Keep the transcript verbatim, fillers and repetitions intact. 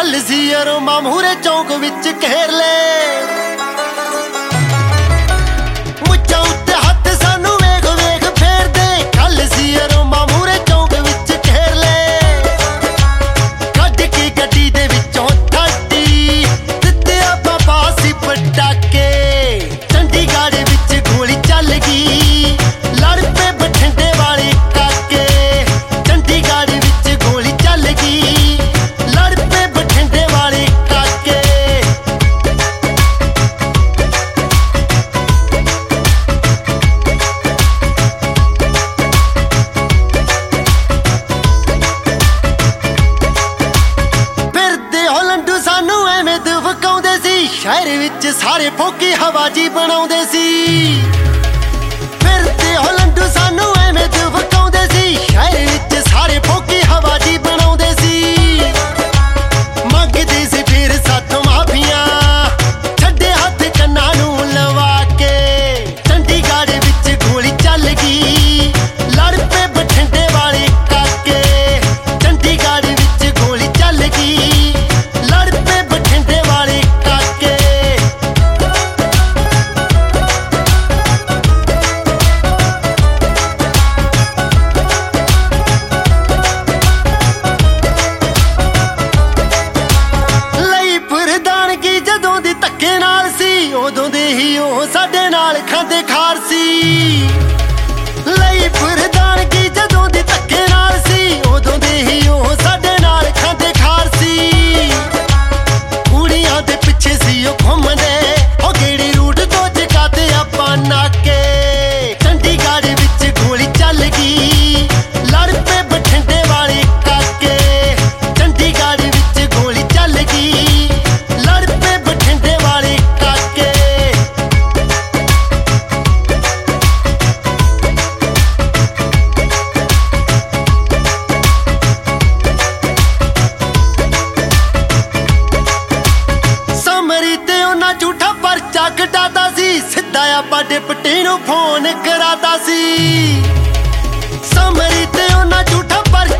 ਕੱਲ ਸੀ ਯਾਰੋ ਮਾਮੂਰੇ ਚੌਂਕ ਵਿੱਚ ਘੇਰ ਲੈ ਮੁੱਛਾਂ ਉੱਤੇ ਹੱਥ ਸਾਨੂੰ ਵੇਖ ਵੇਖ ਫੇਰਦੇ ਕੱਲ ਸੀ ਯਾਰੋ ਮਾਮੂਰੇ ਚੌਂਕ ਵਿੱਚ ਘੇਰ ਲੈ ਕੱਢ ਕੇ ਗੱਡੀ ਦੇ ਵਿੱਚੋਂ ਠੱਡੀ ਦਿੱਤੇ ਆਪਾਂ ਬਾਸੀ ਪਟਾਕੇ ਚੰਡੀਗੜ੍ਹ ਵਿੱਚ ਗੋਲੀ ਚੱਲ ਗਈ ਲੜ ਪਏ ਬਠਿੰਡੇ ਵਾਲੇ ਕਾਕੇ ਚੰਡੀਗੜ੍ਹ ਵਿੱਚ ਗੋਲੀ ਚੱਲ ਗਈ ਲੜ ਪਏ ਬਠਿੰਡੇ ਵਾਲੇ ਕਾਕੇ ਫਿਰਦੇ ਹੋ ਲੰਡੂ ਸਾਨੂੰ ਐਵੇਂ ਦਵਕਾਉਂਦੇ ਸੀ ਸ਼ਹਿਰ ਵਿੱਚ ਸਾਰੇ ਫੋਕੀ ਹਵਾਜੀ ਬਣਾਉਂਦੇ ਸੀ ਫਿਰਦੇ ਹੋ ਲੰਡੂ ਸਾਨੂੰ ਐਵੇਂ ਦਵਕਾਉਂਦੇ ਸੀ ਸ਼ਹਿਰ ਵਿੱਚ ਸਾਰੇ ਫੋਕੀ ਹਵਾਜੀ ਬਣਾਉਂਦੇ ਸੀ ਮੰਗਦੇ ਸੀ ਫਿਰ ਸਾਥੋਂ ਮਾਫੀਆਂ ਛੱਡੇ ਹੱਥ ਕੰਨਾਂ ਨੂੰ ਲਵਾ ਕੇ ਚੰਡੀਗੜ੍ਹ ਵਿੱਚ ਗੋਲੀ ਚੱਲ ਗਈ ਲੜ ਪਏ ਬਠਿੰਡੇ ਵਾਲੇ ਕਾਕੇ ਚੰਡੀਗੜ੍ਹ ਵਿੱਚ ਗੋਲੀ ਚੱਲ ਗਈ ਲੜ ਪਏ ਬਠਿੰਡੇ ਵਾਲੇ ਕਾਕੇ ਲਈ ਪ੍ਰਧਾਨਗੀ ਜਦੋਂ ਦੀ ਧੱਕੇ ਨਾਲ ਸੀ ਉਦੋਂ ਦੇ ਹੀ ਉਹ ਸਾਡੇ ਨਾਲ ਖਾਂਦੇ ਖਾਰ ਸੀ ਲਈ ਪ੍ਰਧਾਨਗੀ ਜਦੋਂ ਦੀ ਧੱਕੇ ਨਾਲ ਸੀ ਉਦੋਂ ਦੇ ਹੀ ਉਹ ਸਾਡੇ ਨਾਲ ਖਾਂਦੇ ਖਾਰ ਸੀ ਕੁੜੀਆਂ ਦੇ ਪਿੱਛੇ ਸੀ ਉਹ ਘੁੰਮਦੇ ਉਹ ਕਿਹੜੀ ਰੂਟ ਤੋਂ ਚਕਾਤੇ ਆਪਾਂ ਨਾਕੇ ਚੰਡੀਗੜ੍ਹ ਵਿੱਚ ਗੋਲੀ ਚੱਲ ਗਈ ਲੜ ਪਏ ਬਠਿੰਡੇ ਵਾਲੇ ਕਾਕੇ ਚੰਡੀਗੜ੍ਹ ਵਿੱਚ ਗੋਲੀ ਚੱਲ ਗਈ ਲੜ ਪਏ ਬਠਿੰਡੇ ਵਾਲੇ ਕਾਕੇ ਸਮਰੀ ਤੇ ਉਹਨਾਂ ਝੂਠਾ ਪਰਚਾ ਕਟਾਤਾ ਸੀ ਸਿੱਧਾ ਆਪਾਂ ਡਿਪਟੀ ਨੂੰ ਫੋਨ ਕਰਾਤਾ ਸੀ ਸਮਰੀ ਤੇ ਉਹਨਾਂ ਝੂਠਾ ਪਰਚਾ